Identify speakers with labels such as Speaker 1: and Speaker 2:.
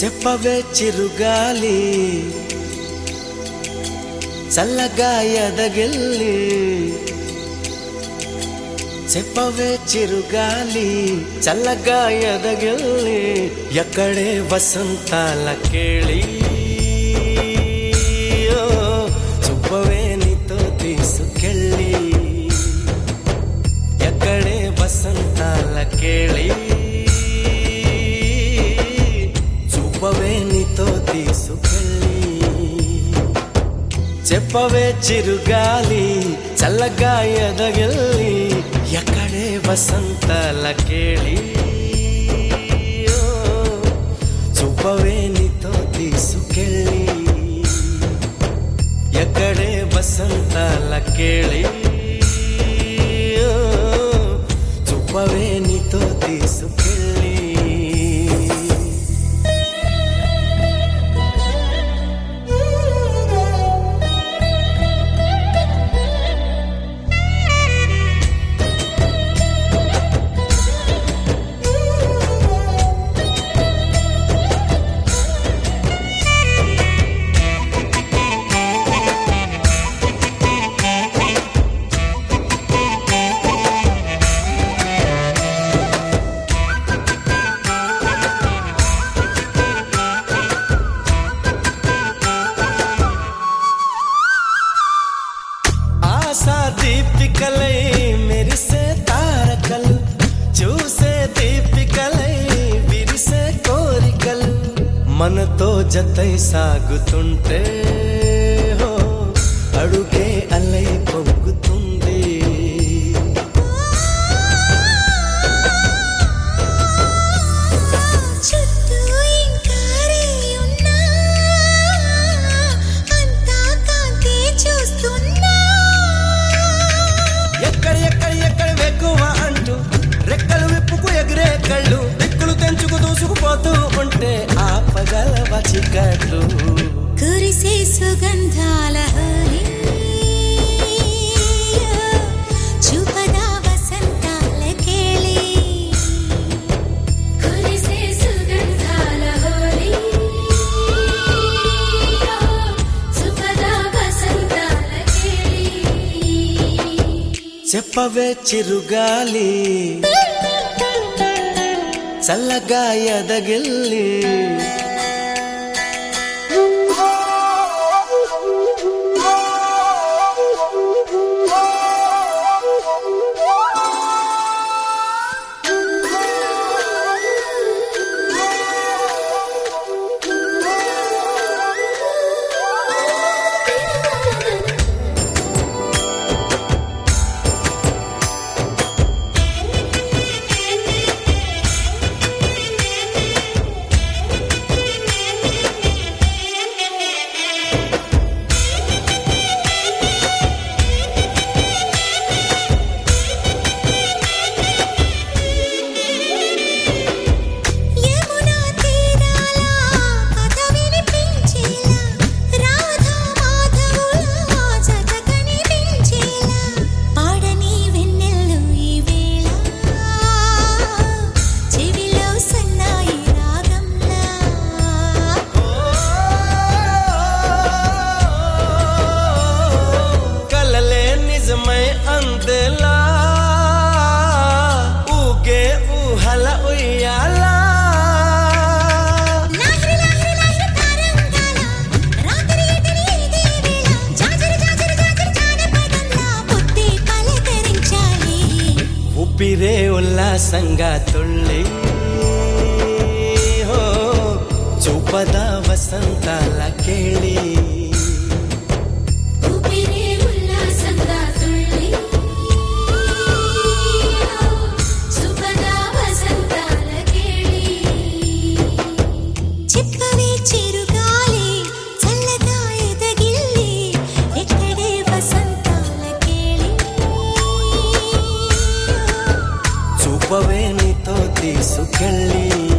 Speaker 1: చెప్పవే చిరుగాలి చల్లగా ఎదగిల్లి చెప్పవే చిరుగాలి చల్లగా ఎదగిల్లి ఎక్కడే వసంతాల కేళి చూపవే నీతో తీసుకెళ్ళి ఎక్కడే వసంతాల కేళి చూపవే నీతో తీసుకెళ్ళి చెప్పవే చిరుగాలి చల్లగా ఎదగిల్లి ఎక్కడే వసంతాల కేళి చూపవే నీతో తీసుకెళ్ళి ఎక్కడే వసంతాల కేళి చూపవే నీతో తీసుకెళ్ళి దీపికలై మెరిసే తారకలు చూసే దీపికలై విరిసే కోరికలు మనతో జతై సాగుతుంటే హో అడుగే అలై పొంగుతుంది రెక్కలు విప్పుకు ఎగిరే కళ్ళు దిక్కులు తెంచుకు దూసుకుపోతూ ఉంటే ఆపగలవ చికట్లు
Speaker 2: కురిసే సుగంధాల చూపదా వసంతాల కేళి కురిసే సుగంధాల చూపదా వసంతాల కేళి
Speaker 1: చెప్పవే చిరుగాలి చల్లగా ఎదగిల్లి అందేలా ఊగే ఊహల ఉయ్యాలా ఊపిరే ఉల్లాసంగా తుళ్ళి చూపదా వసంతాల కేళి చూపవే నీతో తీసుకెళ్ళి